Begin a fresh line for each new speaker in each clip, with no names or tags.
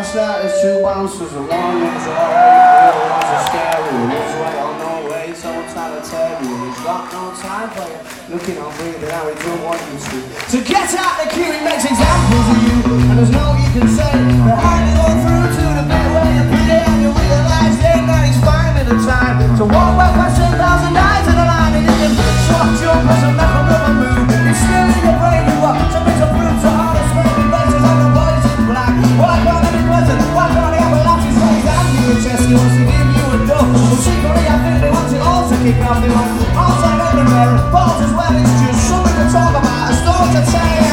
Last night there's two bouncers and one was alright, the other ones are scary. One's right on no way, so I'm trying to tell you he's got no time for you. Looking on breathing how he don't want you to. So get out the queue, he makes examples of you, and there's no you can say. Behind it all through to the bit where you play and you realise then that he's finding the time to walk back past 10,000 nights in a line and you can swap jumpers and make a rubber move. It's still in your brain, you are something to prove to all the smoking faces on the boys in black. Why can't he be present? Why can't he have a laugh? He's got his hand in your chest, he wants to give you a dove. Well, secretly I think they want it all to kick off. They want all time everywhere, balls as well. It's just something to talk about, a story to tell you.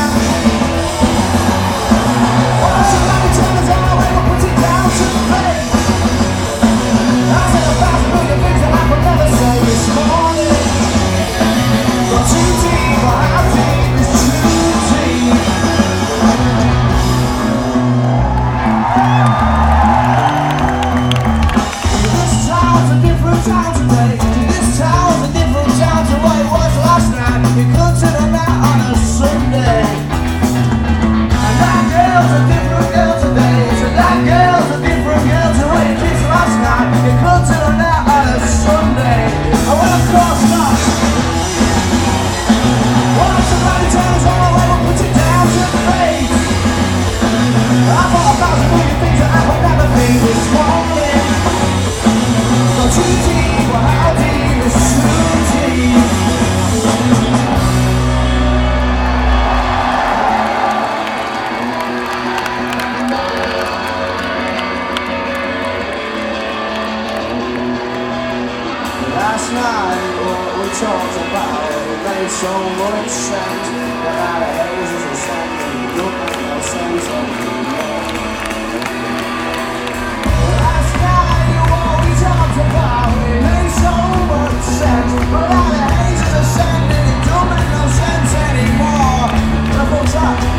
Well, somebody tell us how we will put it down to the plate. I said 1,000 million things that I could never say this morning. But too deep, but how deep is too deep? This town's a different town today. This town's a different town to what it was last night. You come to the night on a Sunday. And that girl's a different girl today. So that girl's a different girl to what it is last night. You come to the night on a Sunday. Oh, well, of course not. Well, somebody tell us all the way we'll put it down to the face. I thought 1,000 million things that I would never think this morning. But too deep, well, how deep is too deep? Last night, what we talked about, it made so much sense. But out of haze is a sand, and you don't make no sense anymore. Last night, what we talked about, it made so much sense. But out of haze is a sand, and it don't make no sense anymore. Now, folks,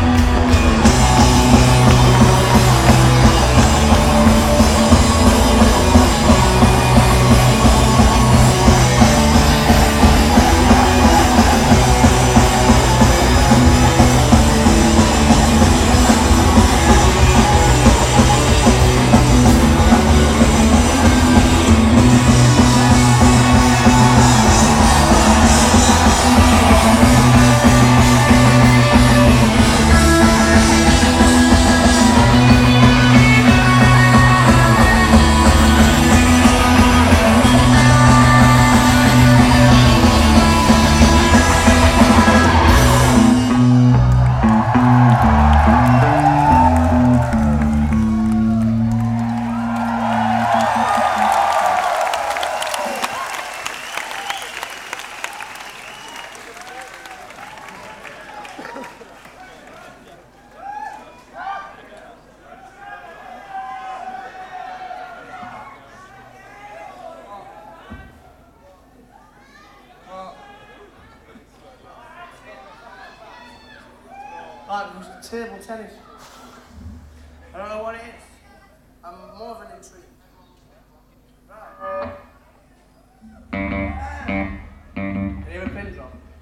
like table tennis. I don't know what it is. I'm more of an intrigue. Right.